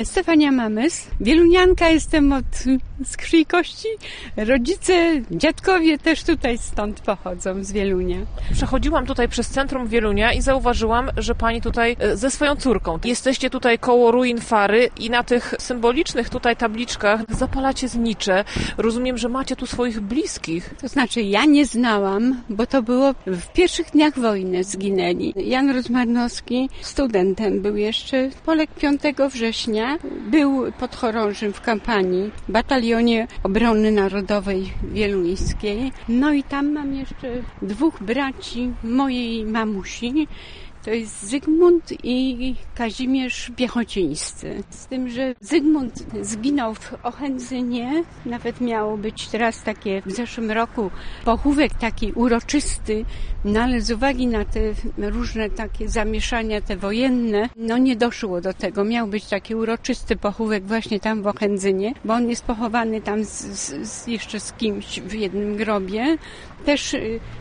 Stefania Mamys, wielunianka jestem z krwi i kości. Rodzice, dziadkowie też tutaj stąd pochodzą, z Wielunia. Przechodziłam tutaj przez centrum Wielunia i zauważyłam, że pani tutaj ze swoją córką. Jesteście tutaj koło ruin Fary i na tych symbolicznych tutaj tabliczkach zapalacie znicze. Rozumiem, że macie tu swoich bliskich. To znaczy ja nie znałam, bo to było w pierwszych dniach wojny zginęli. Jan Rozmarnowski studentem był jeszcze, Polek 5 września, był podchorążym w kampanii w Batalionie Obrony Narodowej Wieluńskiej. No i tam mam jeszcze 2 braci mojej mamusi. To jest Zygmunt i Kazimierz Piechocińscy. Z tym, że Zygmunt zginął w Ochędzynie. Nawet miało być teraz takie w zeszłym roku pochówek taki uroczysty, no ale z uwagi na te różne takie zamieszania te wojenne, no nie doszło do tego. Miał być taki uroczysty pochówek właśnie tam w Ochędzynie, bo on jest pochowany tam jeszcze z kimś w jednym grobie. Też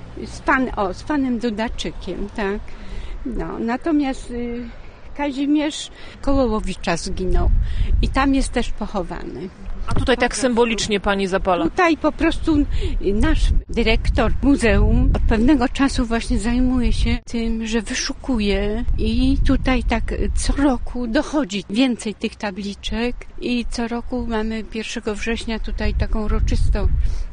z panem Dudaczykiem, tak. No, natomiast Kazimierz Kołołowicza zginął i tam jest też pochowany. A tutaj tak symbolicznie pani zapala? Tutaj po prostu nasz dyrektor muzeum od pewnego czasu właśnie zajmuje się tym, że wyszukuje i tutaj tak co roku dochodzi więcej tych tabliczek i co roku mamy 1 września tutaj taką uroczystą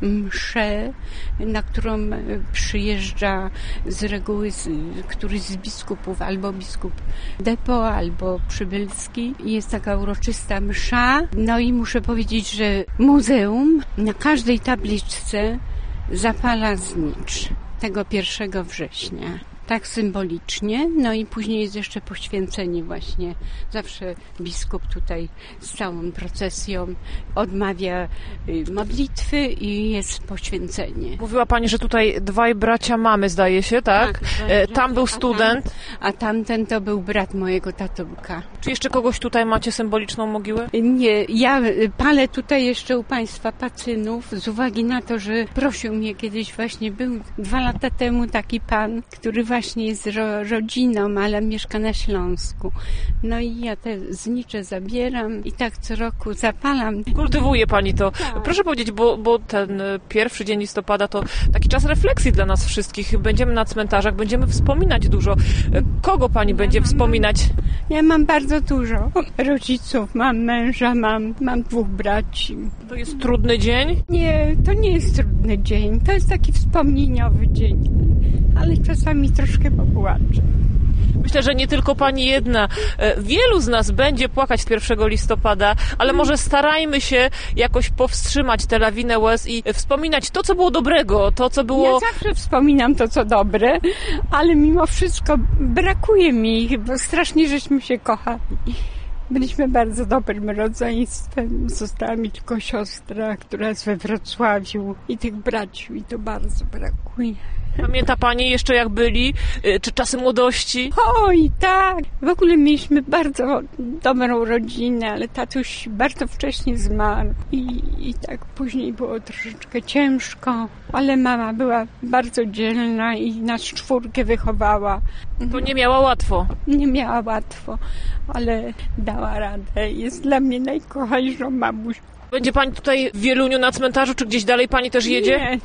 mszę, na którą przyjeżdża z reguły któryś z biskupów, albo biskup Depo, albo Przybylski. Jest taka uroczysta msza. No i muszę powiedzieć, że muzeum na każdej tabliczce zapala znicz tego 1 września. Tak symbolicznie. No i później jest jeszcze poświęcenie właśnie. Zawsze biskup tutaj z całą procesją odmawia modlitwy i jest poświęcenie. Mówiła pani, że tutaj 2 bracia mamy, zdaje się, tak? Tam był student. A tamten to był brat mojego tatulka. Czy jeszcze kogoś tutaj macie symboliczną mogiłę? Nie, ja palę tutaj jeszcze u państwa pacynów z uwagi na to, że prosił mnie kiedyś właśnie, był 2 lata temu taki pan, który właśnie jest rodziną, ale mieszka na Śląsku. No i ja te znicze zabieram i tak co roku zapalam. Kultywuje pani to. Tak. Proszę powiedzieć, bo ten 1 dzień listopada to taki czas refleksji dla nas wszystkich. Będziemy na cmentarzach, będziemy wspominać dużo. Kogo pani będzie wspominać? Ja mam bardzo dużo rodziców, mam męża, mam 2 braci. To jest trudny dzień? Nie, to nie jest trudny dzień. To jest taki wspomnieniowy dzień. Ale czasami troszkę popłaczę. Myślę, że nie tylko pani jedna. Wielu z nas będzie płakać 1 listopada, ale może starajmy się jakoś powstrzymać tę lawinę łez i wspominać to, co było dobrego, to, co było... Ja zawsze wspominam to, co dobre, ale mimo wszystko brakuje mi ich, bo strasznie żeśmy się kochali. Byliśmy bardzo dobrym rodzeństwem. Została mi tylko siostra, która jest we Wrocławiu i tych braci mi to bardzo brakuje. Pamięta pani jeszcze jak byli? Czy czasy młodości? Oj, tak. W ogóle mieliśmy bardzo dobrą rodzinę, ale tatuś bardzo wcześnie zmarł i tak później było troszeczkę ciężko, ale mama była bardzo dzielna i nas 4 wychowała. To nie miała łatwo. Nie miała łatwo, ale dała radę. Jest dla mnie najkochańszą mamusią. Będzie pani tutaj w Wieluniu na cmentarzu, czy gdzieś dalej pani też jedzie?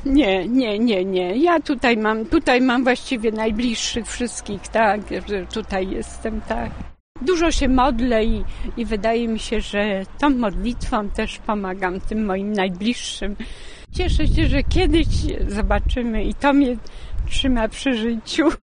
Nie. Ja tutaj mam właściwie najbliższych wszystkich, tak, że tutaj jestem, tak. Dużo się modlę i wydaje mi się, że tą modlitwą też pomagam tym moim najbliższym. Cieszę się, że kiedyś zobaczymy i to mnie trzyma przy życiu.